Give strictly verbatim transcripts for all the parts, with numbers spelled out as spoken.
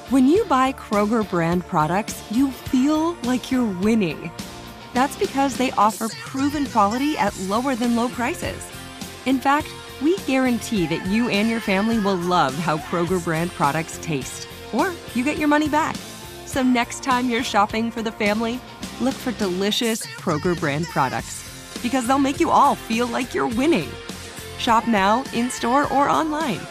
When you buy Kroger brand products, you feel like you're winning. That's because they offer proven quality at lower than low prices. In fact, we guarantee that you and your family will love how Kroger brand products taste, or you get your money back. So next time you're shopping for the family, look for delicious Kroger brand products, because they'll make you all feel like you're winning. Shop now, in-store, or online.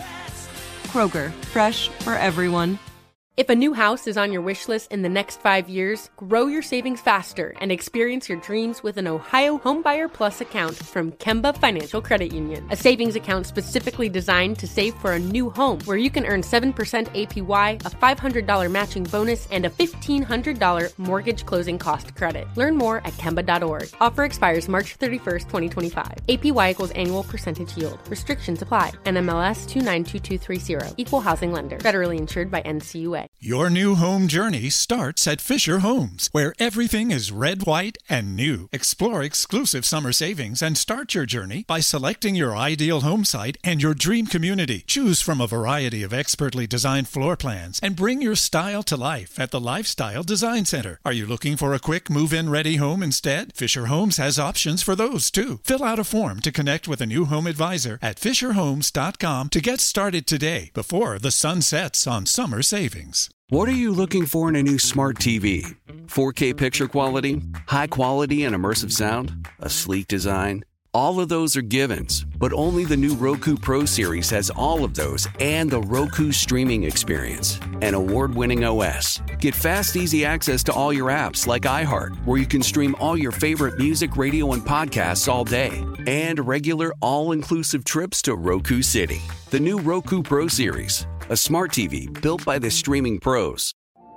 Kroger, fresh for everyone. If a new house is on your wish list in the next five years, grow your savings faster and experience your dreams with an Ohio Homebuyer Plus account from Kemba Financial Credit Union. A savings account specifically designed to save for a new home, where you can earn seven percent A P Y, a five hundred dollars matching bonus, and a fifteen hundred dollars mortgage closing cost credit. Learn more at Kemba dot org. Offer expires March thirty-first, twenty twenty-five. A P Y equals annual percentage yield. Restrictions apply. N M L S two nine two two three zero. Equal housing lender. Federally insured by N C U A. Your new home journey starts at Fisher Homes, where everything is red, white, and new. Explore exclusive summer savings and start your journey by selecting your ideal home site and your dream community. Choose from a variety of expertly designed floor plans and bring your style to life at the Lifestyle Design Center. Are you looking for a quick move-in ready home instead? Fisher Homes has options for those too. Fill out a form to connect with a new home advisor at fisher homes dot com to get started today before the sun sets on summer savings. What are you looking for in a new smart T V? four K picture quality? High quality and immersive sound? A sleek design? All of those are givens, but only the new Roku Pro Series has all of those and the Roku streaming experience. An award-winning O S. Get fast, easy access to all your apps like iHeart, where you can stream all your favorite music, radio, and podcasts all day. And regular, all-inclusive trips to Roku City. The new Roku Pro Series. A smart T V built by the streaming pros.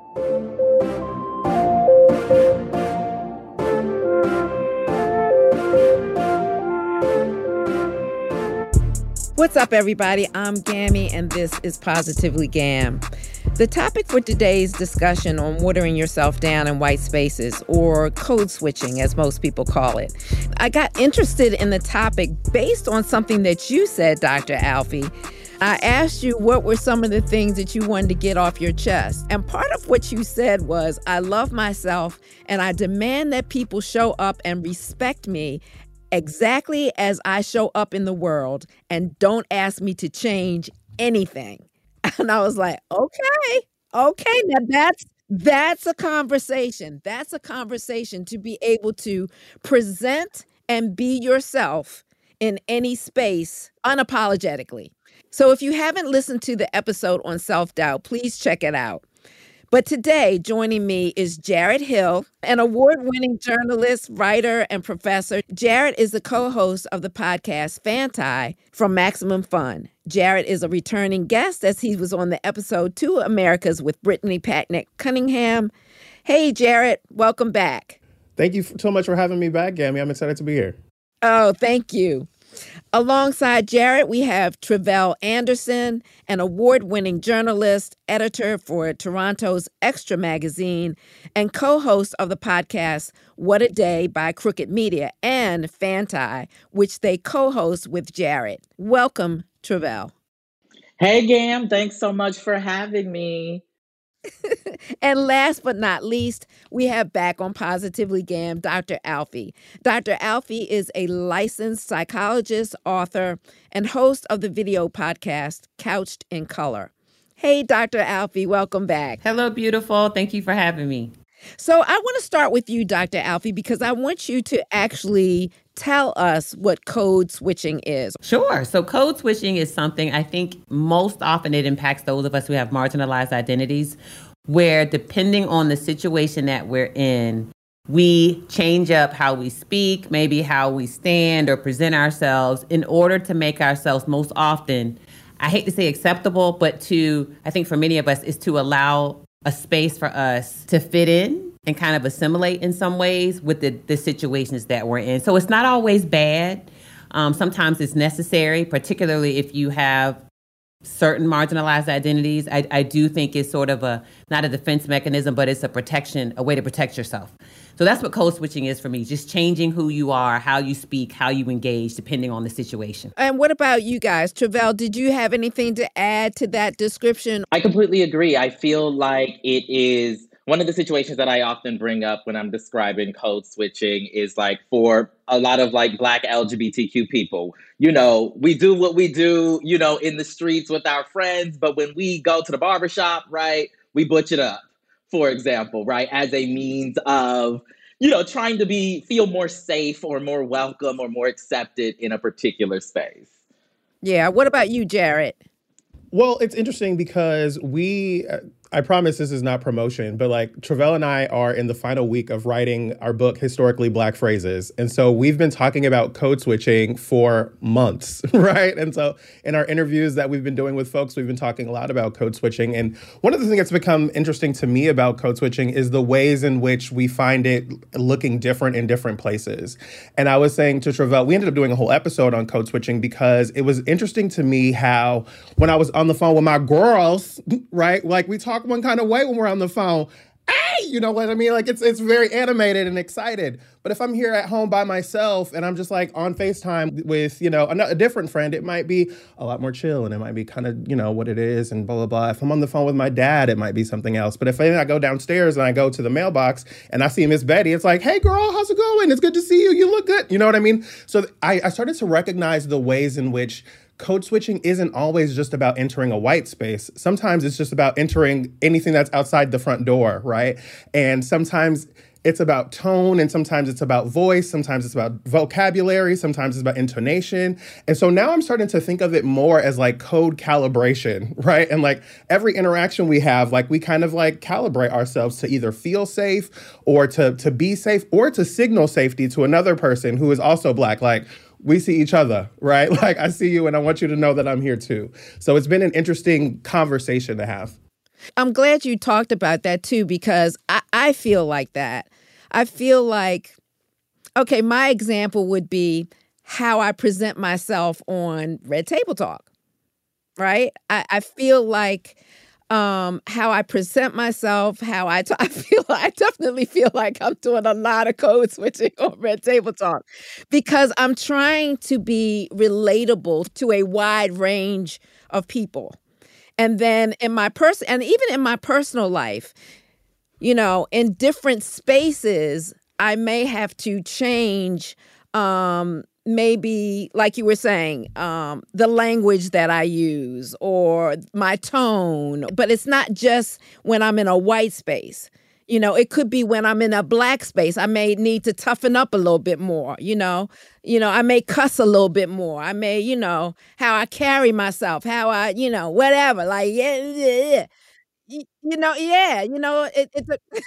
What's up, everybody? I'm Gammy, and this is Positively Gam. The topic for today's discussion on watering yourself down in white spaces, or code switching, as most people call it. I got interested in the topic based on something that you said, Doctor Alfie. I asked you what were some of the things that you wanted to get off your chest. And part of what you said was, I love myself and I demand that people show up and respect me exactly as I show up in the world, and don't ask me to change anything. And I was like, okay, okay, now that's that's a conversation. That's a conversation to be able to present and be yourself in any space unapologetically. So if you haven't listened to the episode on self-doubt, please check it out. But today, joining me is Jared Hill, an award-winning journalist, writer, and professor. Jared is the co-host of the podcast Fanti from Maximum Fun. Jared is a returning guest, as he was on the episode Two Americas with Brittany Patnick Cunningham. Hey, Jared, welcome back. Thank you so much for having me back, Gammy. I'm excited to be here. Oh, thank you. Alongside Jared, we have Tre'vell Anderson, an award-winning journalist, editor for Toronto's Extra magazine, and co-host of the podcast What a Day by Crooked Media and Fanti, which they co-host with Jared. Welcome, Tre'vell. Hey, Gam. Thanks so much for having me. And last but not least, we have back on Positively Gam, Doctor Alfie. Doctor Alfie is a licensed psychologist, author, and host of the video podcast Couched in Color. Hey, Doctor Alfie, welcome back. Hello, beautiful. Thank you for having me. So I want to start with you, Doctor Alfie, because I want you to actually tell us what code switching is. Sure. So code switching is something I think most often it impacts those of us who have marginalized identities, where depending on the situation that we're in, we change up how we speak, maybe how we stand or present ourselves in order to make ourselves most often, I hate to say acceptable, but to, I think for many of us, is to allow a space for us to fit in and kind of assimilate in some ways with the, the situations that we're in. So it's not always bad. Um, sometimes it's necessary, particularly if you have certain marginalized identities. I, I do think it's sort of a, not a defense mechanism, but it's a protection, a way to protect yourself. So that's what code switching is for me, just changing who you are, how you speak, how you engage, depending on the situation. And what about you guys? Travell, did you have anything to add to that description? I completely agree. I feel like it is one of the situations that I often bring up when I'm describing code switching is like for a lot of like Black L G B T Q people, you know, we do what we do, you know, in the streets with our friends. But when we go to the barbershop, right, we butch it up, for example, right, as a means of, you know, trying to be feel more safe or more welcome or more accepted in a particular space. Yeah. What about you, Jared? Well, it's interesting because we, uh, I promise this is not promotion, but like Travell and I are in the final week of writing our book, Historically Black Phrases. And so we've been talking about code switching for months, right? And so in our interviews that we've been doing with folks, we've been talking a lot about code switching. And one of the things that's become interesting to me about code switching is the ways in which we find it looking different in different places. And I was saying to Travell, we ended up doing a whole episode on code switching because it was interesting to me how when I was on the phone with my girls, right, like we talk one kind of way when we're on the phone. Hey, you know what I mean? Like it's it's very animated and excited. But if I'm here at home by myself and I'm just like on FaceTime with, you know, a, a different friend, it might be a lot more chill and it might be kind of, you know, what it is and blah, blah, blah. If I'm on the phone with my dad, it might be something else. But if I go downstairs and I go to the mailbox and I see Miss Betty, it's like, hey, girl, how's it going? It's good to see you. You look good. You know what I mean? So I, I started to recognize the ways in which code switching isn't always just about entering a white space. Sometimes it's just about entering anything that's outside the front door, right? And sometimes it's about tone, and sometimes it's about voice, sometimes it's about vocabulary, sometimes it's about intonation. And so now I'm starting to think of it more as like code calibration, right? And like every interaction we have, like we kind of like calibrate ourselves to either feel safe or to, to be safe or to signal safety to another person who is also Black. Like, we see each other, right? Like I see you and I want you to know that I'm here too. So it's been an interesting conversation to have. I'm glad you talked about that too, because I, I feel like that. I feel like, okay, my example would be how I present myself on Red Table Talk, right? I, I feel like um, how I present myself, how I talk, I feel, I definitely feel like I'm doing a lot of code switching on Red Table Talk because I'm trying to be relatable to a wide range of people. And then in my person, and even in my personal life, you know, in different spaces, I may have to change, um, maybe, like you were saying, um, the language that I use or my tone. But it's not just when I'm in a white space. You know, it could be when I'm in a Black space. I may need to toughen up a little bit more, you know. You know, I may cuss a little bit more. I may, you know, how I carry myself, how I, you know, whatever. Like, yeah, yeah, yeah. You, you know, yeah, you know, it it,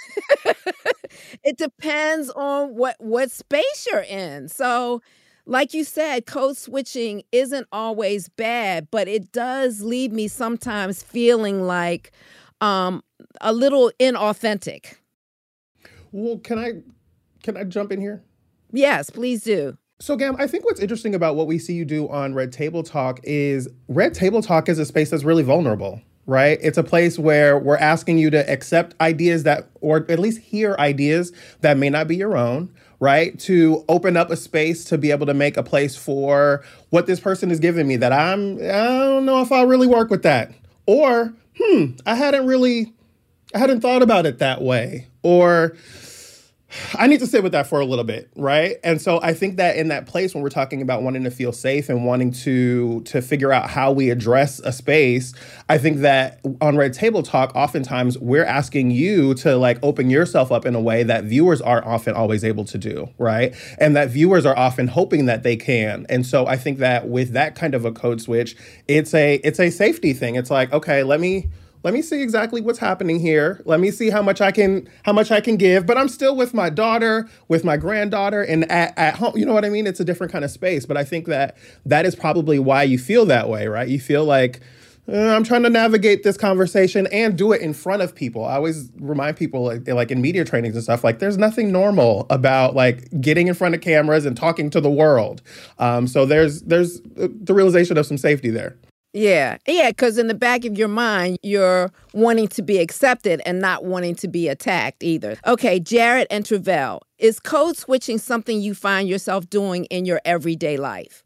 it depends on what, what space you're in. So, like you said, code switching isn't always bad, but it does leave me sometimes feeling like um, a little inauthentic. Well, can I can I jump in here? Yes, please do. So, Gam, I think what's interesting about what we see you do on Red Table Talk is Red Table Talk is a space that's really vulnerable, right? It's a place where we're asking you to accept ideas that, or at least hear ideas that may not be your own, right? To open up a space to be able to make a place for what this person is giving me that I'm, I don't know if I really work with that. Or, hmm, I hadn't really, I hadn't thought about it that way. Or I need to sit with that for a little bit, right? And so I think that in that place when we're talking about wanting to feel safe and wanting to to figure out how we address a space, I think that on Red Table Talk, oftentimes we're asking you to like open yourself up in a way that viewers aren't often always able to do, right? And that viewers are often hoping that they can. And so I think that with that kind of a code switch, it's a it's a safety thing. It's like, okay, let me Let me see exactly what's happening here. Let me see how much I can how much I can give. But I'm still with my daughter, with my granddaughter, and at, at home. You know what I mean? It's a different kind of space. But I think that that is probably why you feel that way, right? You feel like, uh, I'm trying to navigate this conversation and do it in front of people. I always remind people, like, like in media trainings and stuff, like there's nothing normal about like getting in front of cameras and talking to the world. Um, so there's there's the realization of some safety there. Yeah, yeah, because in the back of your mind, you're wanting to be accepted and not wanting to be attacked either. Okay, Jared and Travell, is code switching something you find yourself doing in your everyday life?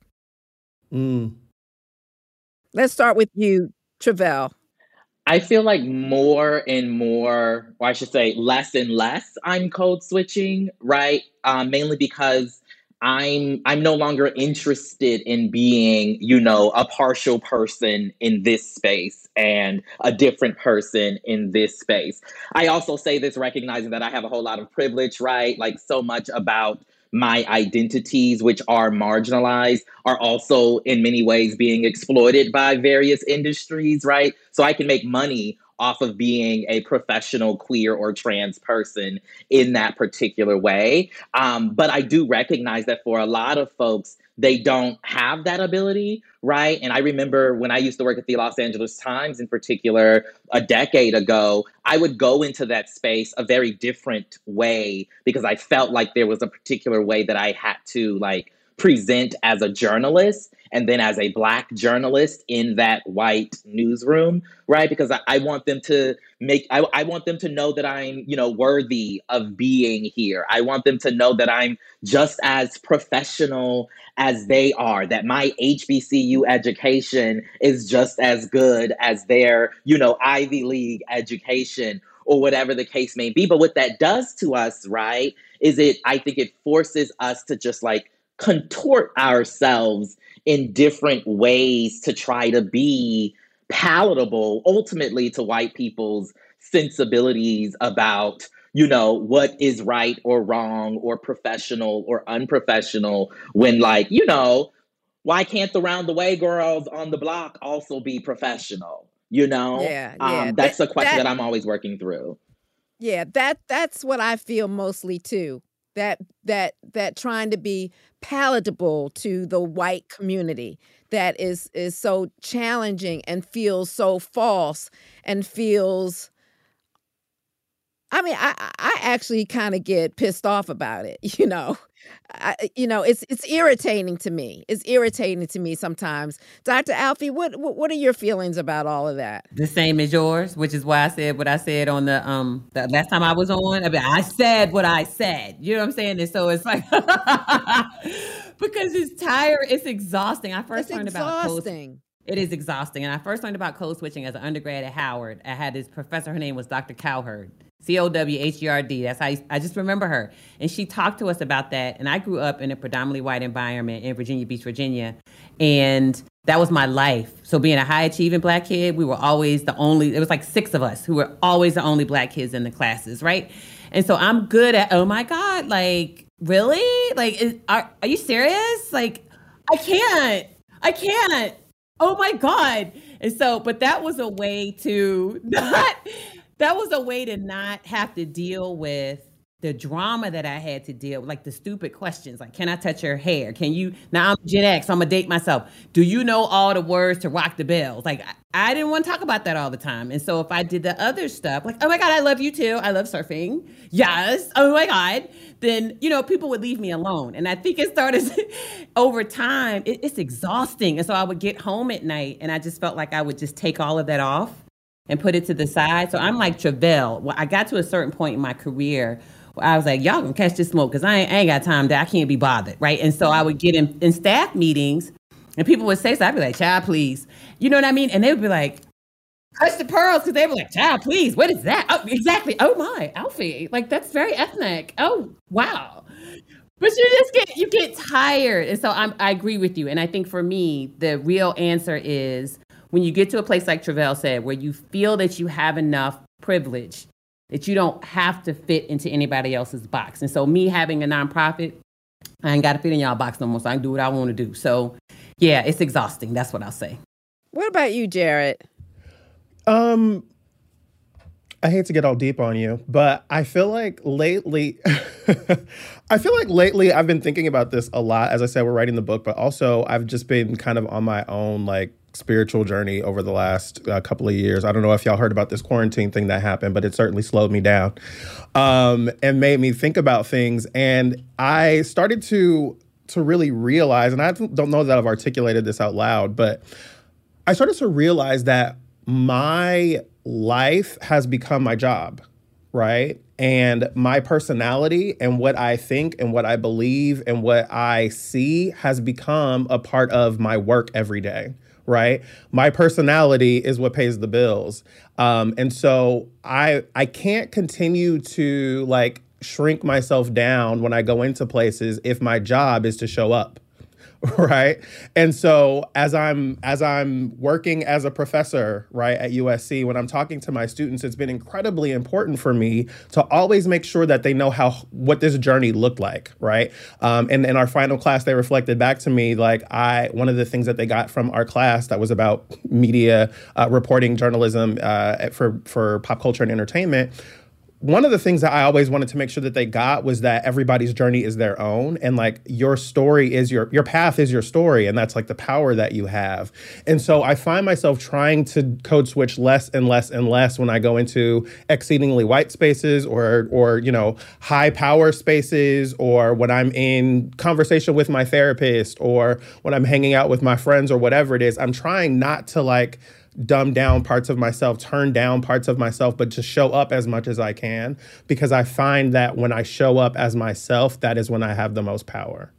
Mm. Let's start with you, Travell. I feel like more and more, or I should say less and less, I'm code switching, right? Um, mainly because I'm I'm no longer interested in being, you know, a partial person in this space and a different person in this space. I also say this recognizing that I have a whole lot of privilege, right? Like so much about my identities, which are marginalized, are also in many ways being exploited by various industries, right? So I can make money off of being a professional queer or trans person in that particular way. Um, but I do recognize that for a lot of folks, they don't have that ability, right? And I remember when I used to work at the Los Angeles Times in particular, a decade ago, I would go into that space a very different way because I felt like there was a particular way that I had to like present as a journalist and then as a Black journalist in that white newsroom, right? Because I, I want them to make, I, I want them to know that I'm, you know, worthy of being here. I want them to know that I'm just as professional as they are, that my H B C U education is just as good as their, you know, Ivy League education or whatever the case may be. But what that does to us, right, is it, I think it forces us to just like contort ourselves in different ways to try to be palatable ultimately to white people's sensibilities about, you know, what is right or wrong or professional or unprofessional when like, you know, why can't the round the way girls on the block also be professional? You know, Yeah, yeah. um, that's That, a question that, that I'm always working through. yeah, that that's what I feel mostly too. That that that trying to be palatable to the white community that is is so challenging and feels so false and feels. I mean, I I actually kind of get pissed off about it, you know. I, you know, it's it's irritating to me. It's irritating to me sometimes. Doctor Alfie, what, what what are your feelings about all of that? The same as yours, which is why I said what I said on the um the last time I was on. I mean, I said what I said. You know what I'm saying? And so it's like because it's tired, it's exhausting. I first It's learned about code. exhausting. It is exhausting. And I first learned about code switching as an undergrad at Howard. I had this professor, her name was Doctor Cowherd. C O W H E R D. That's how I, I just remember her. And she talked to us about that. And I grew up in a predominantly white environment in Virginia Beach, Virginia. And that was my life. So being a high achieving Black kid, we were always the only, it was like six of us who were always the only Black kids in the classes, right? And so I'm good at, oh my God, like, really? Like, is, are, are you serious? Like, I can't. I can't. Oh my God. And so, but that was a way to not... That was a way to not have to deal with the drama that I had to deal with, like the stupid questions, like, can I touch your hair? Can you, now I'm Gen X, so I'm gonna date myself. Do you know all the words to Rock the Bells? Like, I, I didn't want to talk about that all the time. And so if I did the other stuff, like, oh my God, I love you too. I love surfing. Yes. Oh my God. Then, you know, people would leave me alone. And I think it started over time, it, it's exhausting. And so I would get home at night and I just felt like I would just take all of that off and put it to the side. So I'm like Travell. Well, I got to a certain point in my career where I was like, y'all gonna catch this smoke because I ain't, I ain't got time to, I can't be bothered, right? And so I would get in, in staff meetings and people would say, so I'd be like, child, please. You know what I mean? And they would be like, touch the pearls, because they were like, child, please, what is that? Oh, exactly. Oh my, Alfie. Like, that's very ethnic. Oh, wow. But you just get, you get tired. And so I'm, I agree with you. And I think for me, the real answer is, when you get to a place like Travell said, where you feel that you have enough privilege, that you don't have to fit into anybody else's box. And so me having a nonprofit, I ain't got to fit in y'all box no more, so I can do what I want to do. So yeah, it's exhausting. That's what I'll say. What about you, Jared? Um, I hate to get all deep on you, but I feel like lately, I feel like lately I've been thinking about this a lot. As I said, we're writing the book, but also I've just been kind of on my own, like, spiritual journey over the last uh, couple of years. I don't know if y'all heard about this quarantine thing that happened, but it certainly slowed me down um, and made me think about things. And I started to to really realize, and I don't know that I've articulated this out loud, but I started to realize that my life has become my job, right? And my personality and what I think and what I believe and what I see has become a part of my work every day, right? My personality is what pays the bills. Um, and so I I can't continue to like shrink myself down when I go into places if my job is to show up. Right. And so as I'm as I'm working as a professor, right, at U S C, when I'm talking to my students, it's been incredibly important for me to always make sure that they know how what this journey looked like. Right. Um, and in our final class, they reflected back to me like I one of the things that they got from our class that was about media uh, reporting, journalism uh, for for pop culture and entertainment. One of the things that I always wanted to make sure that they got was that everybody's journey is their own, and like your story is your your path is your story, and that's like the power that you have. And so I find myself trying to code switch less and less and less when I go into exceedingly white spaces or or you know high power spaces, or when I'm in conversation with my therapist, or when I'm hanging out with my friends, or whatever it is. I'm trying not to like dumb down parts of myself, turn down parts of myself, but to show up as much as I can, because I find that when I show up as myself, that is when I have the most power.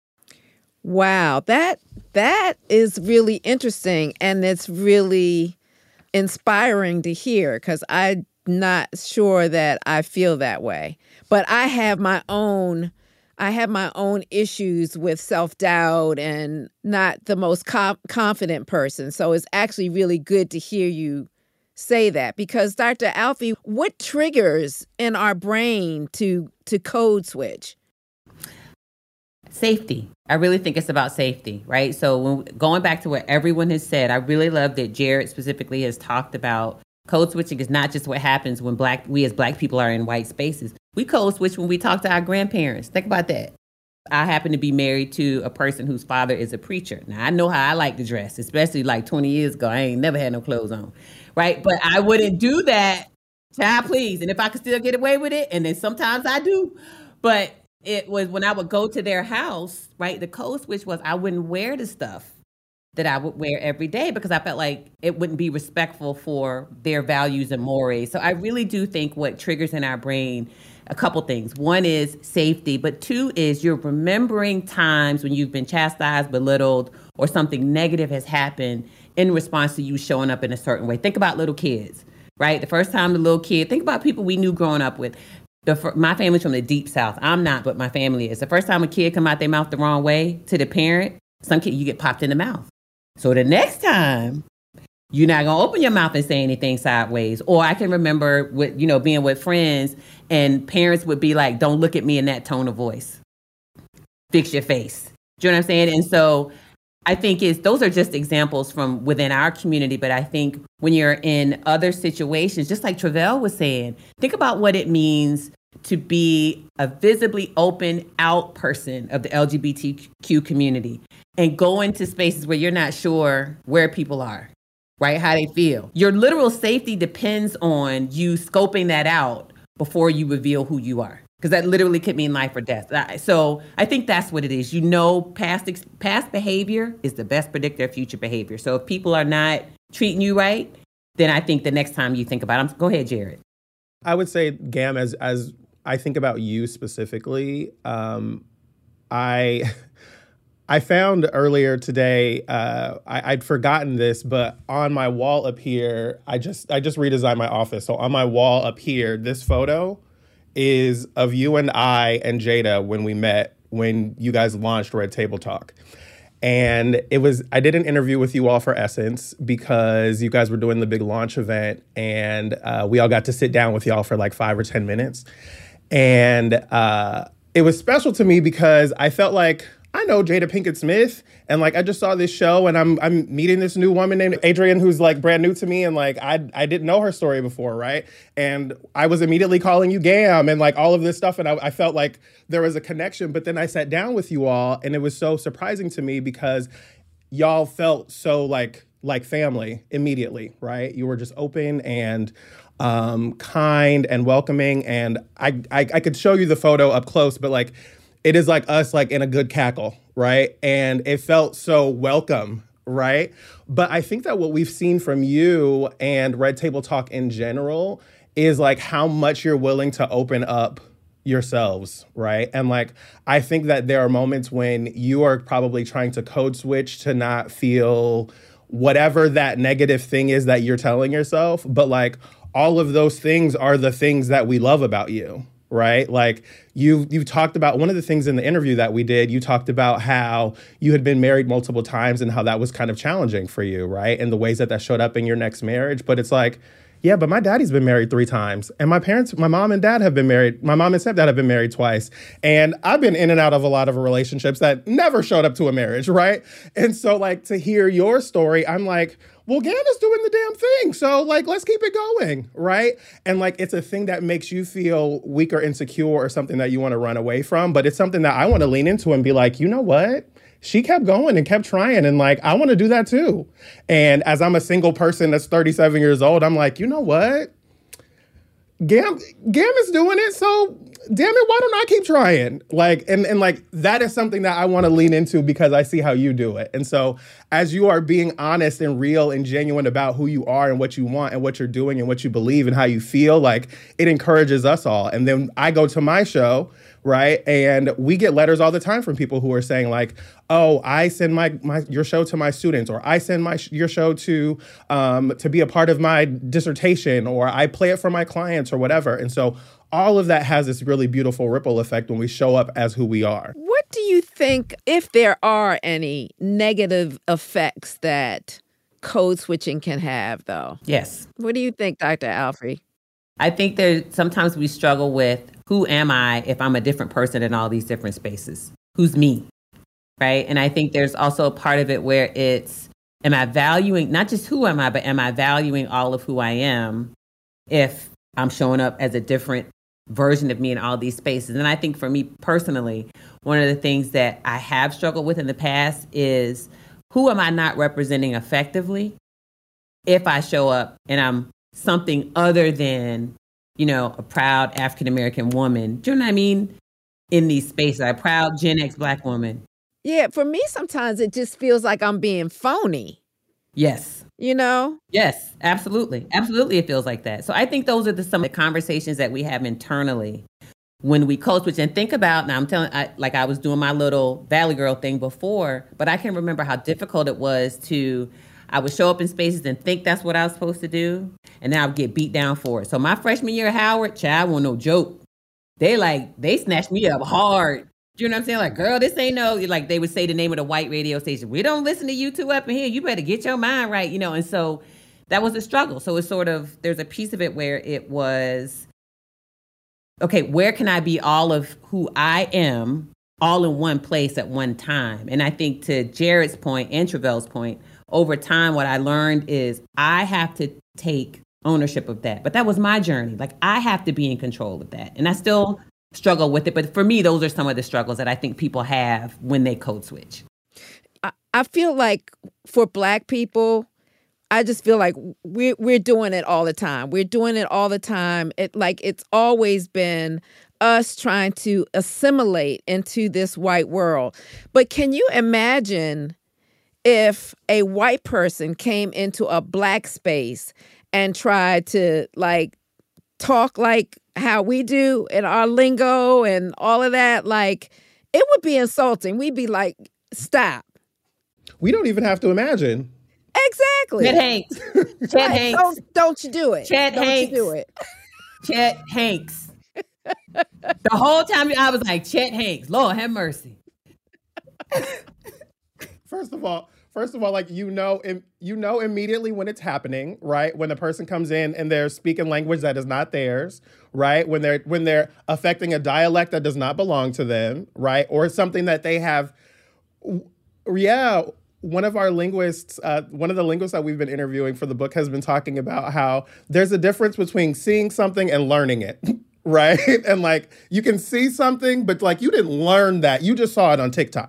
Wow, that that is really interesting, and it's really inspiring to hear, because I'm not sure that I feel that way. But I have my own I have my own issues with self-doubt and not the most com- confident person. So it's actually really good to hear you say that, because Doctor Alfie, what triggers in our brain to to code switch? Safety. I really think it's about safety, right? So when, going back to what everyone has said, I really love that Jared specifically has talked about code switching is not just what happens when black we as black people are in white spaces. We code switch when we talk to our grandparents. Think about that. I happen to be married to a person whose father is a preacher. Now, I know how I like to dress, especially like twenty years ago. I ain't never had no clothes on, right? But I wouldn't do that, child, please. And if I could still get away with it, and then sometimes I do. But it was when I would go to their house, right? The code switch was I wouldn't wear the stuff that I would wear every day because I felt like it wouldn't be respectful for their values and mores. So I really do think what triggers in our brain a couple things. One is safety, but two is you're remembering times when you've been chastised, belittled, or something negative has happened in response to you showing up in a certain way. Think about little kids, right? The first time the little kid, think about people we knew growing up with. The, my family's from the deep South. I'm not, but my family is. The first time a kid come out their mouth the wrong way to the parent, some kid, you get popped in the mouth. So the next time, you're not going to open your mouth and say anything sideways. Or I can remember with, you know, being with friends and parents would be like, don't look at me in that tone of voice. Fix your face. Do you know what I'm saying? And so I think is those are just examples from within our community. But I think when you're in other situations, just like Travell was saying, think about what it means to be a visibly open out person of the L G B T Q community and go into spaces where you're not sure where people are, right? How they feel. Your literal safety depends on you scoping that out before you reveal who you are, because that literally could mean life or death. So I think that's what it is. You know, past past behavior is the best predictor of future behavior. So if people are not treating you right, then I think the next time you think about them, go ahead, Jared. I would say, Gam, as as I think about you specifically, um, I I found earlier today, uh, I, I'd forgotten this, but on my wall up here, I just I just redesigned my office. So on my wall up here, this photo is of you and I and Jada when we met, when you guys launched Red Table Talk. And it was, I did an interview with you all for Essence because you guys were doing the big launch event, and uh, we all got to sit down with y'all for like five or ten minutes. And uh, it was special to me because I felt like I know Jada Pinkett Smith, and like I just saw this show, and I'm I'm meeting this new woman named Adrienne who's like brand new to me, and like I I didn't know her story before, right? And I was immediately calling you Gam and like all of this stuff, and I, I felt like there was a connection. But then I sat down with you all, and it was so surprising to me because y'all felt so like like family immediately, right? You were just open and um, kind and welcoming, and I, I I could show you the photo up close, but like. It is like us, like in a good cackle, right? And it felt so welcome, right? But I think that what we've seen from you and Red Table Talk in general is like how much you're willing to open up yourselves, right? And like, I think that there are moments when you are probably trying to code switch to not feel whatever that negative thing is that you're telling yourself. But like, all of those things are the things that we love about you, right? Like you, you've talked about one of the things in the interview that we did, you talked about how you had been married multiple times and how that was kind of challenging for you, right? And the ways that that showed up in your next marriage. But it's like, yeah, but my daddy's been married three times. And my parents, my mom and dad have been married. My mom and stepdad have been married twice. And I've been in and out of a lot of relationships that never showed up to a marriage, right? And so like to hear your story, I'm like, well, Gam is doing the damn thing. So like, let's keep it going, right? And like, it's a thing that makes you feel weak or insecure or something that you want to run away from. But it's something that I want to lean into and be like, you know what? She kept going and kept trying. And like, I want to do that too. And as I'm a single person that's thirty-seven years old, I'm like, you know what? Gam, Gam is doing it. So damn it, why don't I keep trying? Like, and, and like, that is something that I want to lean into because I see how you do it. And so as you are being honest and real and genuine about who you are and what you want and what you're doing and what you believe and how you feel, like it encourages us all. And then I go to my show, right? And we get letters all the time from people who are saying like, oh, I send my, my your show to my students, or I send my your show to um, to be a part of my dissertation, or I play it for my clients or whatever. And so all of that has this really beautiful ripple effect when we show up as who we are. What do you think, if there are any negative effects that code switching can have, though? Yes. What do you think, Doctor Alfrey? I think there sometimes we struggle with who am I if I'm a different person in all these different spaces? Who's me? Right. And I think there's also a part of it where it's, am I valuing, not just who am I, but am I valuing all of who I am if I'm showing up as a different version of me in all these spaces? And I think for me personally, one of the things that I have struggled with in the past is who am I not representing effectively if I show up and I'm something other than, you know, a proud African-American woman. Do you know what I mean? In these spaces, a proud Gen X Black woman. Yeah, for me, sometimes it just feels like I'm being phony. Yes. You know? Yes, absolutely. Absolutely, it feels like that. So I think those are the, some of the conversations that we have internally when we code switch. And think about, now I'm telling, I, like I was doing my little Valley Girl thing before, but I can remember how difficult it was to, I would show up in spaces and think that's what I was supposed to do, and then I would get beat down for it. So my freshman year at Howard, child, wasn't no joke. They like, they snatched me up hard. Do you know what I'm saying? Like, girl, this ain't no, like they would say the name of the white radio station. We don't listen to you two up in here. You better get your mind right, you know? And so that was a struggle. So it's sort of, there's a piece of it where it was, okay, where can I be all of who I am all in one place at one time? And I think to Jared's point and Trevel's point, over time, what I learned is I have to take ownership of that. But that was my journey. Like, I have to be in control of that. And I still struggle with it. But for me, those are some of the struggles that I think people have when they code switch. I, I feel like for Black people, I just feel like we're, we're doing it all the time. We're doing it all the time. It like it's always been us trying to assimilate into this white world. But can you imagine if a white person came into a Black space and tried to like talk like how we do in our lingo and all of that? Like, it would be insulting. We'd be like, stop. We don't even have to imagine. Exactly. Chet Hanks. Chet Right. Hanks. Don't, don't you do it. Chet don't Hanks. you do it. Chet Hanks. The whole time I was like, Chet Hanks, Lord have mercy. First of all, First of all, like, you know, im- you know immediately when it's happening, right? When the person comes in and they're speaking language that is not theirs, right? When they're when they're affecting a dialect that does not belong to them, right? Or something that they have. Yeah, one of our linguists, uh, one of the linguists that we've been interviewing for the book has been talking about how there's a difference between seeing something and learning it, right? And like, you can see something, but like, you didn't learn that. You just saw it on TikTok.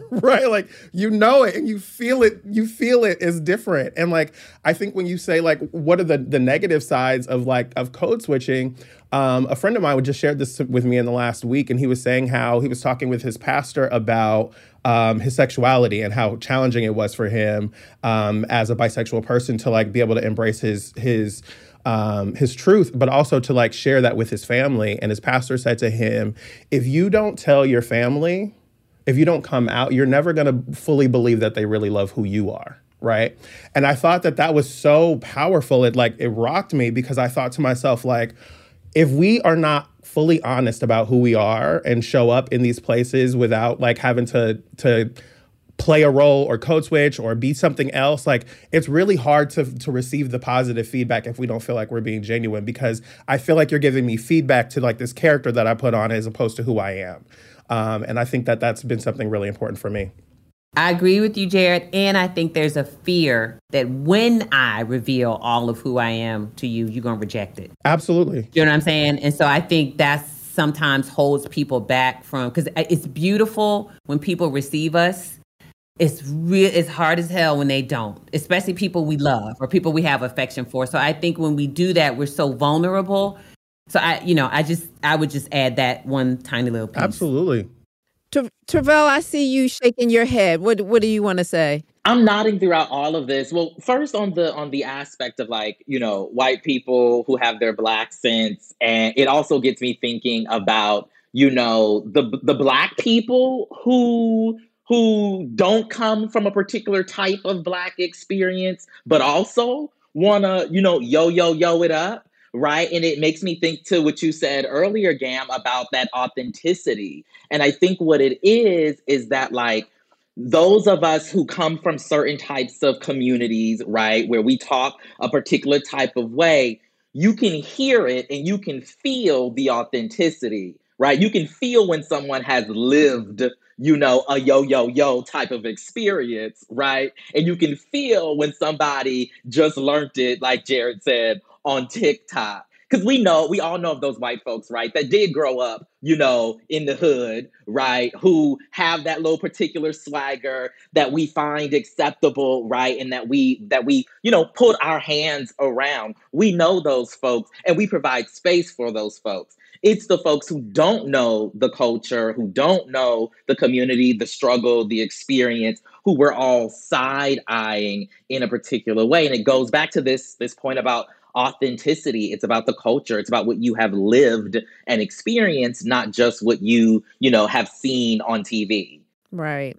right? Like, you know it and you feel it, you feel it is different. And like, I think when you say like, what are the, the negative sides of like, of code switching? Um, a friend of mine just shared this with me in the last week, and he was saying how he was talking with his pastor about um, his sexuality and how challenging it was for him um, as a bisexual person to like be able to embrace his, his, um, his truth, but also to like share that with his family. And his pastor said to him, if you don't tell your family, if you don't come out, you're never going to fully believe that they really love who you are. Right. And I thought that that was so powerful. It like, it rocked me because I thought to myself, like, if we are not fully honest about who we are and show up in these places without like having to, to play a role or code switch or be something else, like it's really hard to, to receive the positive feedback if we don't feel like we're being genuine, because I feel like you're giving me feedback to like this character that I put on as opposed to who I am. Um, and I think that that's been something really important for me. I agree with you, Jared. And I think there's a fear that when I reveal all of who I am to you, you're going to reject it. Absolutely. You know what I'm saying? And so I think that's sometimes holds people back from, because it's beautiful when people receive us. It's real. It's hard as hell when they don't, especially people we love or people we have affection for. So I think when we do that, we're so vulnerable. So I, you know, I just, I would just add that one tiny little piece. Absolutely. Tre'vell, I see you shaking your head. What What do you want to say? I'm nodding throughout all of this. Well, first on the on the aspect of like, you know, white people who have their Black sense, and it also gets me thinking about, you know, the the Black people who who don't come from a particular type of Black experience, but also want to, you know, yo yo yo it up. Right. And it makes me think to what you said earlier, Gam, about that authenticity. And I think what it is, is that like those of us who come from certain types of communities, right, where we talk a particular type of way, you can hear it and you can feel the authenticity, right? You can feel when someone has lived, you know, a yo, yo, yo type of experience, right? And you can feel when somebody just learned it, like Jared said, on TikTok. Because we know, we all know of those white folks, right, that did grow up, you know, in the hood, right, who have that little particular swagger that we find acceptable, right, and that we, that we, you know, put our hands around. We know those folks, and we provide space for those folks. It's the folks who don't know the culture, who don't know the community, the struggle, the experience, who we're all side-eyeing in a particular way. And it goes back to this, this point about authenticity. It's about the culture. It's about what you have lived and experienced, not just what you, you know, have seen on T V. Right.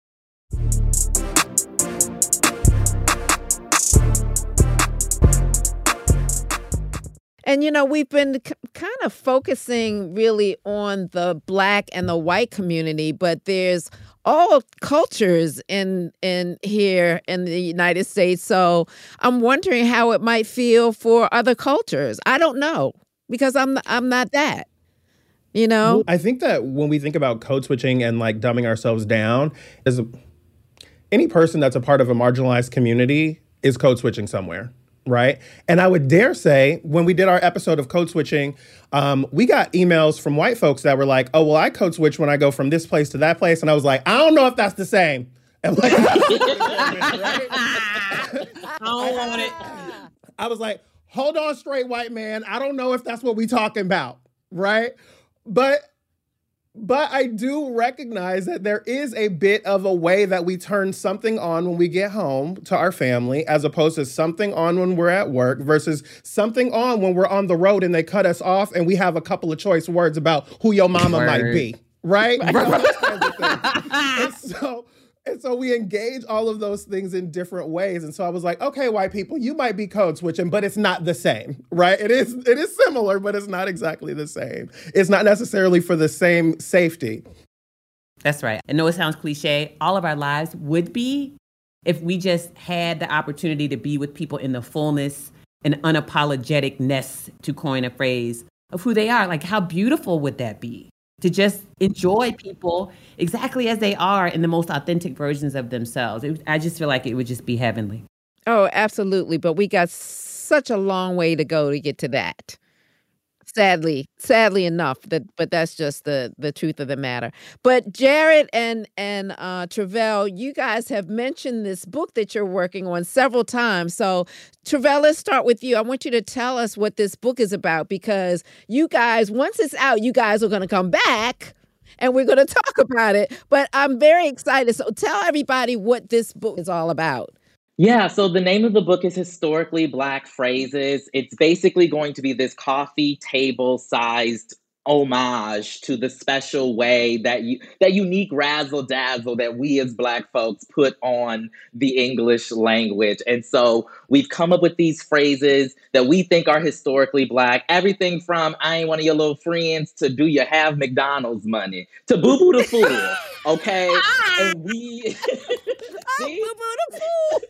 And, you know, we've been c- kind of focusing really on the Black and the white community, but there's all cultures in in here in the United States. So I'm wondering how it might feel for other cultures. I don't know, because I'm I'm not that, you know? Well, I think that when we think about code switching and like dumbing ourselves down, is any person that's a part of a marginalized community is code switching somewhere. Right. And I would dare say when we did our episode of code switching, um, we got emails from white folks that were like, oh, well, I code switch when I go from this place to that place. And I was like, I don't know if that's the same. And like, I don't want it. I was like, hold on, straight white man. I don't know if that's what we talking about. Right. But But I do recognize that there is a bit of a way that we turn something on when we get home to our family, as opposed to something on when we're at work versus something on when we're on the road and they cut us off and we have a couple of choice words about who your mama Word. might be. Right? You know, those kinds of things. And so, and so we engage all of those things in different ways. And so I was like, okay, white people, you might be code switching, but it's not the same, right? It is it is similar, but it's not exactly the same. It's not necessarily for the same safety. That's right. I know it sounds cliche. All of our lives would be if we just had the opportunity to be with people in the fullness and unapologeticness, to coin a phrase, of who they are. Like, how beautiful would that be? To just enjoy people exactly as they are in the most authentic versions of themselves. It, I just feel like it would just be heavenly. Oh, absolutely. But we got such a long way to go to get to that. Sadly, sadly enough, that but that's just the the truth of the matter. But Jared and and uh, Tre'vell, you guys have mentioned this book that you're working on several times. So Tre'vell, let's start with you. I want you to tell us what this book is about, because you guys, once it's out, you guys are going to come back and we're going to talk about it. But I'm very excited. So tell everybody what this book is all about. Yeah, so the name of the book is Historically Black Phrases. It's basically going to be this coffee table sized homage to the special way that you that unique razzle dazzle that we as Black folks put on the English language. And so we've come up with these phrases that we think are historically Black. Everything from "I ain't one of your little friends" to "Do you have McDonald's money?" to "Boo Boo the Fool." Okay, and we see. Boo Boo the Fool.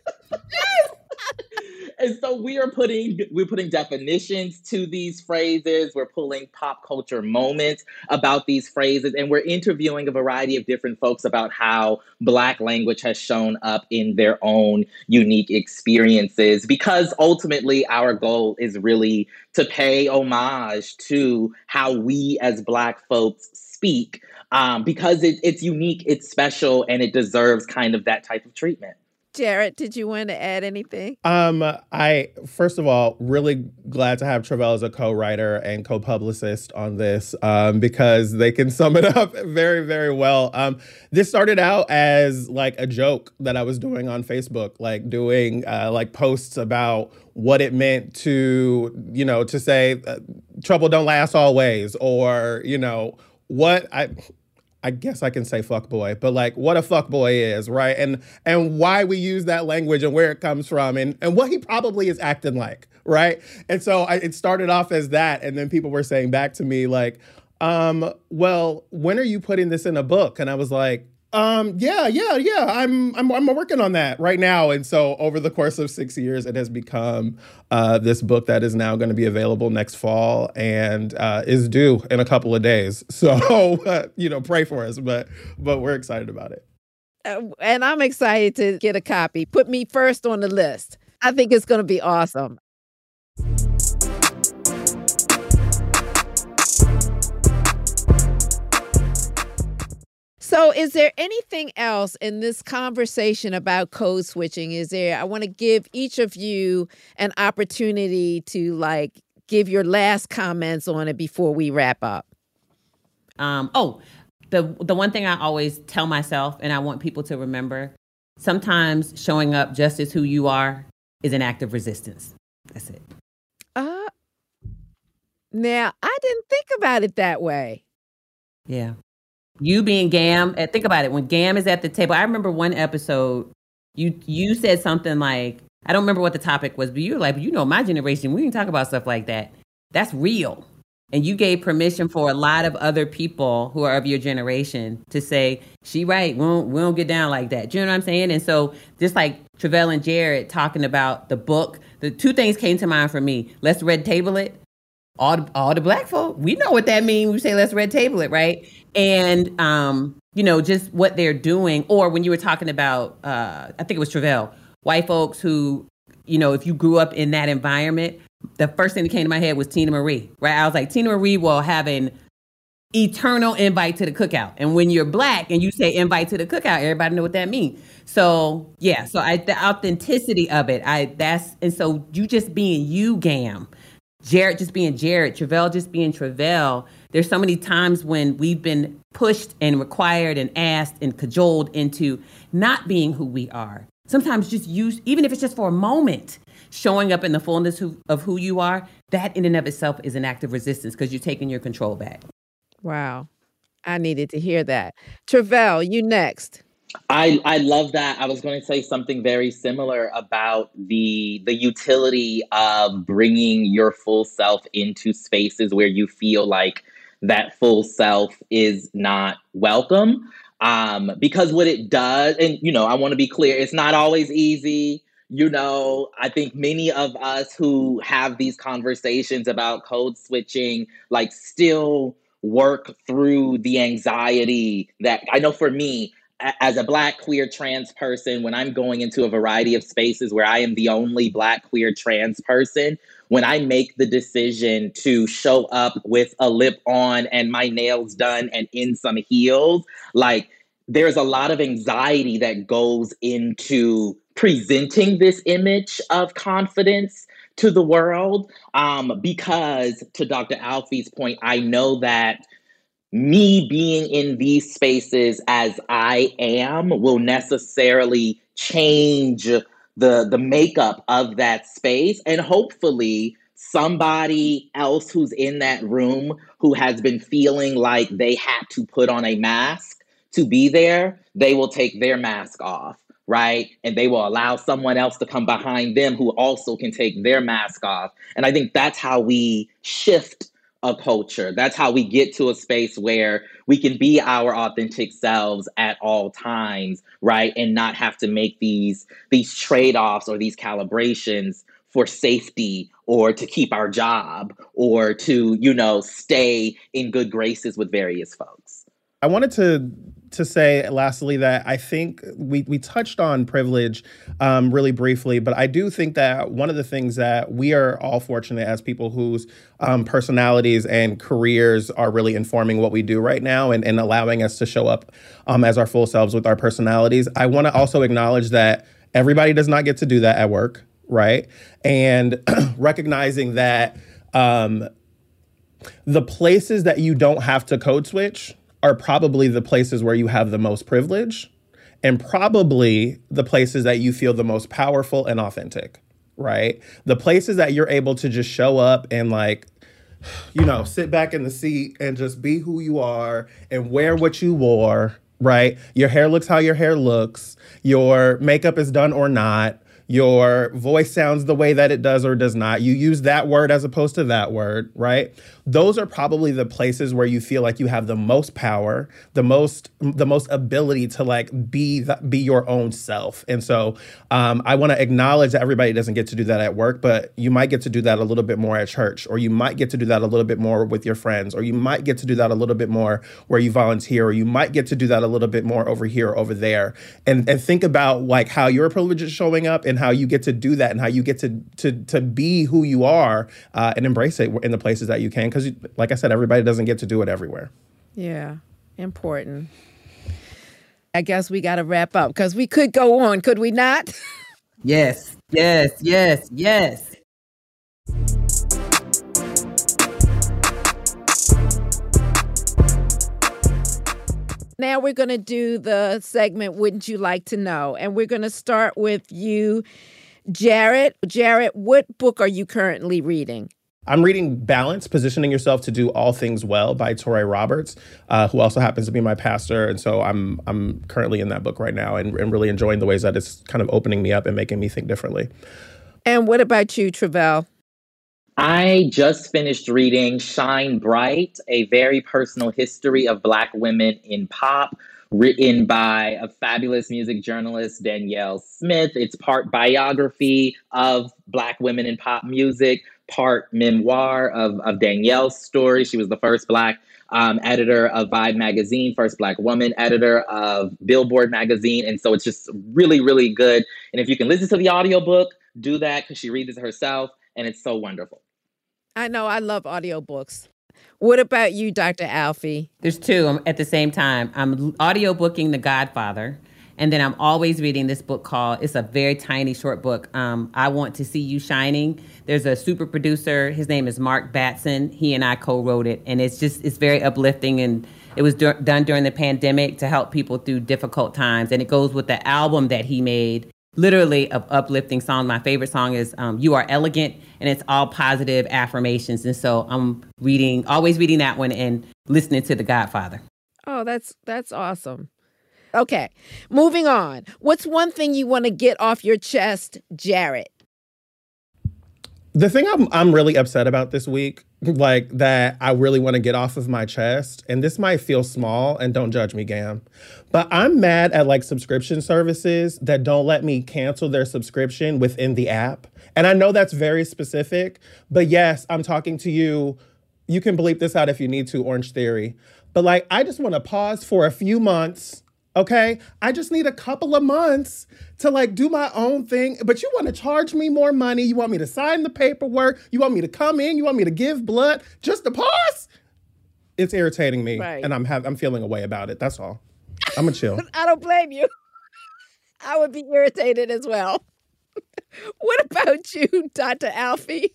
And so we are putting we're putting definitions to these phrases. We're pulling pop culture moments about these phrases, and we're interviewing a variety of different folks about how Black language has shown up in their own unique experiences. Because ultimately, our goal is really to pay homage to how we as Black folks speak, um, because it, it's unique, it's special, and it deserves kind of that type of treatment. Jared, did you want to add anything? Um, I, first of all, really glad to have Tre'vell as a co-writer and co-publicist on this, um, because they can sum it up very, very well. Um, this started out as like a joke that I was doing on Facebook, like doing uh, like posts about what it meant to, you know, to say uh, trouble don't last always, or, you know, what I... I guess I can say fuck boy, but like what a fuck boy is, right? And and why we use that language and where it comes from, and, and what he probably is acting like, right? And so I, it started off as that, and then people were saying back to me like, um, well, when are you putting this in a book? And I was like, um, yeah, yeah, yeah, I'm I'm I'm working on that right now. And so over the course of six years, it has become uh, this book that is now going to be available next fall and uh, is due in a couple of days. So uh, you know, pray for us, but but we're excited about it. Uh, and I'm excited to get a copy. Put me first on the list. I think it's going to be awesome. So is there anything else in this conversation about code switching? Is there, I want to give each of you an opportunity to like give your last comments on it before we wrap up. Um, oh, the the one thing I always tell myself, and I want people to remember, sometimes showing up just as who you are is an act of resistance. That's it. Uh, now, I didn't think about it that way. Yeah. You being Gam, and think about it. When Gam is at the table, I remember one episode, you you said something like, I don't remember what the topic was, but you were like, you know, my generation, we didn't talk about stuff like that. That's real. And you gave permission for a lot of other people who are of your generation to say, she right, we don't, we don't get down like that. Do you know what I'm saying? And so just like Tre'vell and Jared talking about the book, the two things came to mind for me. Let's red table it. All the, all the Black folk, we know what that means. We say, let's red table it, right? And, um, you know, just what they're doing. Or when you were talking about, uh, I think it was Tre'vell, white folks who, you know, if you grew up in that environment, the first thing that came to my head was Tina Marie, right? I was like, Tina Marie will have an eternal invite to the cookout. And when you're Black and you say invite to the cookout, everybody know what that means. So, yeah, so I, the authenticity of it, I that's, and so you just being you, Gam, Jared just being Jared, Tre'vell just being Tre'vell. There's so many times when we've been pushed and required and asked and cajoled into not being who we are. Sometimes just use, even if it's just for a moment, showing up in the fullness who, of who you are, that in and of itself is an act of resistance because you're taking your control back. Wow. I needed to hear that. Tre'vell, you next. I, I love that. I was going to say something very similar about the the utility of bringing your full self into spaces where you feel like that full self is not welcome. Um, because what it does, and, you know, I want to be clear, it's not always easy. You know, I think many of us who have these conversations about code switching, like still work through the anxiety that I know for me, as a Black queer trans person, when I'm going into a variety of spaces where I am the only Black queer trans person, when I make the decision to show up with a lip on and my nails done and in some heels, like there's a lot of anxiety that goes into presenting this image of confidence to the world. Um, because to Doctor Alfie's point, I know that me being in these spaces as I am will necessarily change the the makeup of that space. And hopefully somebody else who's in that room who has been feeling like they had to put on a mask to be there, they will take their mask off, right? And they will allow someone else to come behind them who also can take their mask off. And I think that's how we shift a culture. That's how we get to a space where we can be our authentic selves at all times, right? And not have to make these, these trade-offs or these calibrations for safety or to keep our job or to, you know, stay in good graces with various folks. I wanted to to say lastly that I think we we touched on privilege um, really briefly, but I do think that one of the things that we are all fortunate as people whose um, personalities and careers are really informing what we do right now and, and allowing us to show up um, as our full selves with our personalities. I want to also acknowledge that everybody does not get to do that at work, right? And recognizing that um, the places that you don't have to code switch are probably the places where you have the most privilege and probably the places that you feel the most powerful and authentic, right? The places that you're able to just show up and like, you know, sit back in the seat and just be who you are and wear what you wore, right? Your hair looks how your hair looks. Your makeup is done or not. Your voice sounds the way that it does or does not. You use that word as opposed to that word, right? Those are probably the places where you feel like you have the most power, the most the most ability to like be the, be your own self. And so um, I want to acknowledge that everybody doesn't get to do that at work, but you might get to do that a little bit more at church, or you might get to do that a little bit more with your friends, or you might get to do that a little bit more where you volunteer, or you might get to do that a little bit more over here or over there. And and think about like how your privilege is showing up and how you get to do that and how you get to to to be who you are uh, and embrace it in the places that you can. Because like I said, everybody doesn't get to do it everywhere. Yeah, important. I guess we got to wrap up because we could go on, could we not? Yes, yes, yes, yes. Now we're going to do the segment, Wouldn't You Like to Know? And we're going to start with you, Jarrett. Jarrett, what book are you currently reading? I'm reading Balance, Positioning Yourself to Do All Things Well by Touré Roberts, uh, who also happens to be my pastor. And so I'm I'm currently in that book right now and, and really enjoying the ways that it's kind of opening me up and making me think differently. And what about you, Travell? I just finished reading Shine Bright, a very personal history of Black women in pop, written by a fabulous music journalist, Danielle Smith. It's part biography of Black women in pop music, part memoir of, of Danielle's story. She was the first Black um, editor of Vibe magazine, first Black woman editor of Billboard magazine. And so it's just really, really good. And if you can listen to the audiobook, do that because she reads it herself. And it's so wonderful. I know. I love audiobooks. What about you, Doctor Alfie? There's two I'm, at the same time. I'm audiobooking The Godfather, and then I'm always reading this book called, it's a very tiny short book, um, I Want to See You Shining. There's a super producer. His name is Mark Batson. He and I co-wrote it, and it's just, it's very uplifting, and it was do- done during the pandemic to help people through difficult times, and it goes with the album that he made, literally of uplifting songs. My favorite song is um, You Are Elegant, and it's all positive affirmations. And so I'm reading, always reading that one and listening to The Godfather. Oh, that's that's awesome. Okay, moving on. What's one thing you want to get off your chest, Jarrett? The thing I'm I'm really upset about this week, like that I really want to get off of my chest, and this might feel small, and don't judge me, Gam, but I'm mad at like subscription services that don't let me cancel their subscription within the app. And I know that's very specific, but yes, I'm talking to you. You can bleep this out if you need to, Orange Theory. But like, I just want to pause for a few months, okay? I just need a couple of months to like do my own thing. But you want to charge me more money. You want me to sign the paperwork. You want me to come in. You want me to give blood just to pause? It's irritating me, right. and I'm ha- I'm feeling a way about it. That's all. I'm gonna chill. I don't blame you. I would be irritated as well. What about you, Doctor Alfie?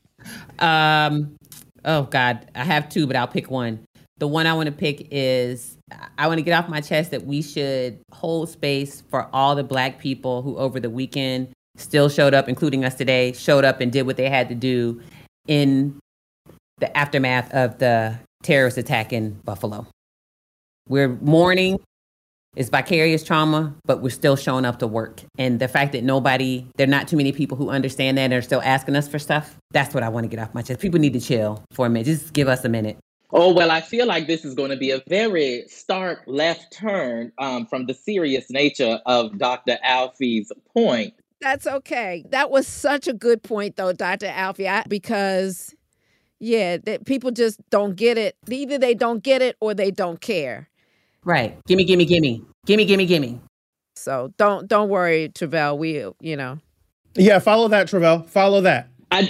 Um, oh God, I have two, but I'll pick one. The one I want to pick is I want to get off my chest that we should hold space for all the Black people who over the weekend still showed up, including us today, showed up and did what they had to do in the aftermath of the terrorist attack in Buffalo. We're mourning. It's vicarious trauma, but we're still showing up to work. And the fact that nobody, there are not too many people who understand that and are still asking us for stuff, that's what I want to get off my chest. People need to chill for a minute. Just give us a minute. Oh, well, I feel like this is going to be a very stark left turn um, from the serious nature of Doctor Alfie's point. That's okay. That was such a good point, though, Doctor Alfie, I, because... Yeah, that people just don't get it. Either they don't get it or they don't care. Right. Gimme, gimme, gimme. Gimme, gimme, gimme. So don't don't worry, Travell. We, you know. Yeah, follow that, Travell. Follow that. I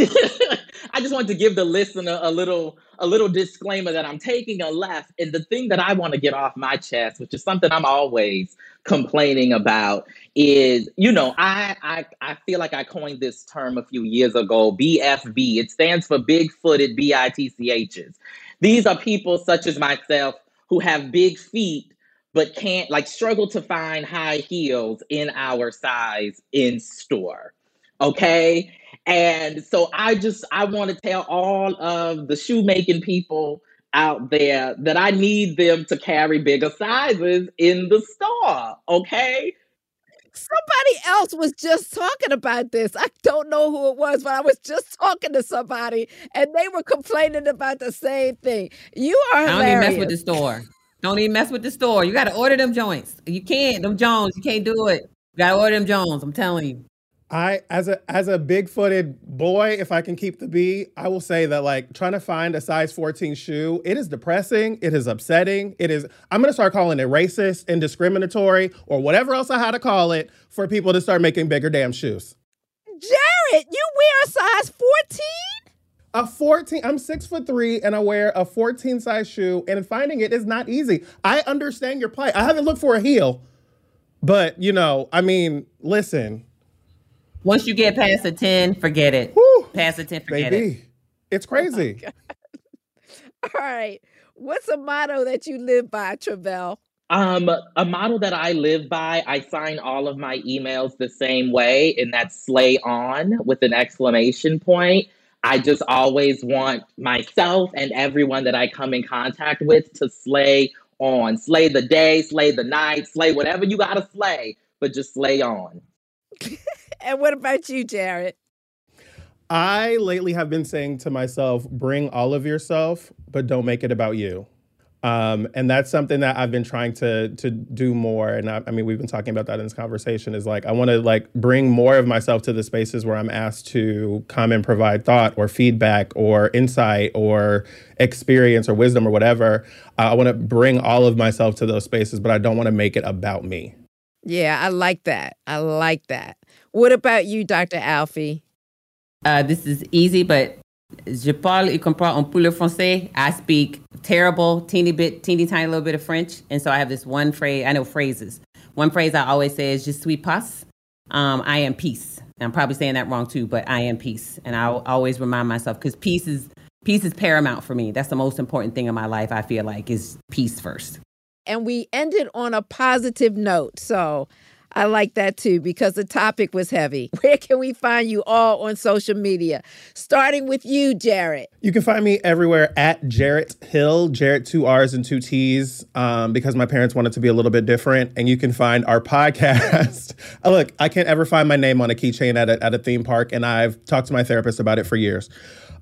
I just want to give the listener a little a little disclaimer that I'm taking a left. And the thing that I want to get off my chest, which is something I'm always complaining about, is, you know, I, I I feel like I coined this term a few years ago, B F B. It stands for big-footed B I T C Hs. These are people such as myself who have big feet, but can't, like, struggle to find high heels in our size in store. Okay? And so I just, I want to tell all of the shoemaking people out there that I need them to carry bigger sizes in the store, okay? Somebody else was just talking about this. I don't know who it was, but I was just talking to somebody, and they were complaining about the same thing. You are hilarious. I don't even mess with the store. Don't even mess with the store. You got to order them joints. You can't. Them Jones, you can't do it. You got to order them Jones. I'm telling you. I, as a as a big-footed boy, if I can keep the B, I will say that, like, trying to find a size fourteen shoe, it is depressing, it is upsetting, it is, I'm going to start calling it racist and discriminatory or whatever else I had to call it for people to start making bigger damn shoes. Jared, you wear a size fourteen? A fourteen, I'm six foot three and I wear a fourteen size shoe, and finding it is not easy. I understand your plight. I haven't looked for a heel, but, you know, I mean, listen. Once you get past a ten, forget it. Whew, past a ten, forget baby, it. It's crazy. Oh, all right. What's a motto that you live by, Travell? Um, a motto that I live by, I sign all of my emails the same way, and that's slay on with an exclamation point. I just always want myself and everyone that I come in contact with to slay on. Slay the day, slay the night, slay whatever you gotta slay, but just slay on. And what about you, Jared? I lately have been saying to myself, bring all of yourself, but don't make it about you. Um, and that's something that I've been trying to to do more. And I, I mean, we've been talking about that in this conversation, is like, I want to like bring more of myself to the spaces where I'm asked to come and provide thought or feedback or insight or experience or wisdom or whatever. Uh, I want to bring all of myself to those spaces, but I don't want to make it about me. Yeah, I like that. I like that. What about you, Doctor Alfie? Uh, this is easy, but je parle et comprends un peu le français. I speak terrible, teeny bit, teeny tiny little bit of French. And so I have this one phrase, I know phrases. One phrase I always say is, je suis pace. Um, I am peace. And I'm probably saying that wrong too, but I am peace. And I always remind myself, because peace is, peace is paramount for me. That's the most important thing in my life, I feel like, is peace first. And we ended on a positive note. So I like that too, because the topic was heavy. Where can we find you all on social media? Starting with you, Jarrett. You can find me everywhere at Jarrett Hill, Jarrett two R's and two T's, um, because my parents wanted to be a little bit different. And you can find our podcast. Oh, look, I can't ever find my name on a keychain at a, at a theme park, and I've talked to my therapist about it for years.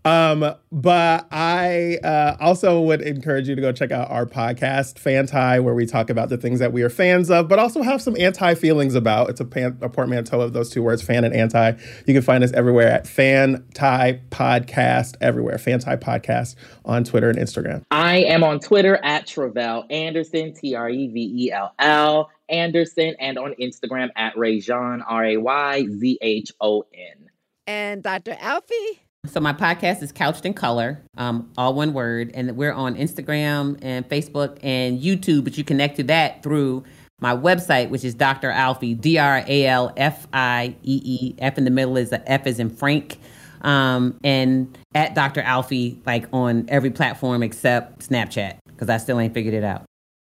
Um, but I uh, also would encourage you to go check out our podcast, Fanti, where we talk about the things that we are fans of, but also have some anti-feelings about. It's a, pan- a portmanteau of those two words, fan and anti. You can find us everywhere at Fanti Podcast, everywhere. Fanti Podcast on Twitter and Instagram. I am on Twitter at Trevell Anderson, T R E V E L L Anderson, and on Instagram at Rayzhon, R A Y Z H O N. And Doctor Alfie? So my podcast is Couched in Color, um, all one word, and we're on Instagram and Facebook and YouTube, but you connect to that through my website, which is Doctor Alfie, D R A L F I E E. F in the middle is a F as in Frank. Um, and at Doctor Alfie, like on every platform except Snapchat, because I still ain't figured it out.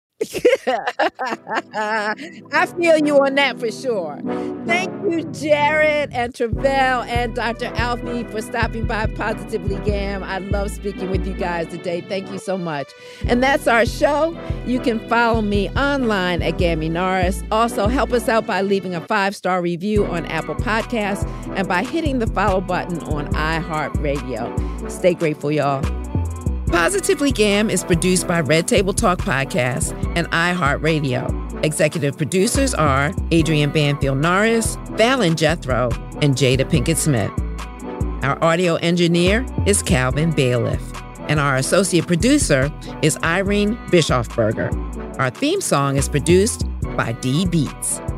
I feel you on that for sure. Thank you, Jared and Trevell and Doctor Alfie, for stopping by Positively Gam. I love speaking with you guys today. Thank you so much. And that's our show. You can follow me online at Gammy Norris. Also, help us out by leaving a five-star review on Apple Podcasts and by hitting the follow button on iHeartRadio. Stay grateful, y'all. Positively Gam is produced by Red Table Talk Podcast and iHeartRadio. Executive producers are Adrian Banfield Norris, Fallon Jethro, and Jada Pinkett Smith. Our audio engineer is Calvin Bailiff, and our associate producer is Irene Bischofberger. Our theme song is produced by D Beats.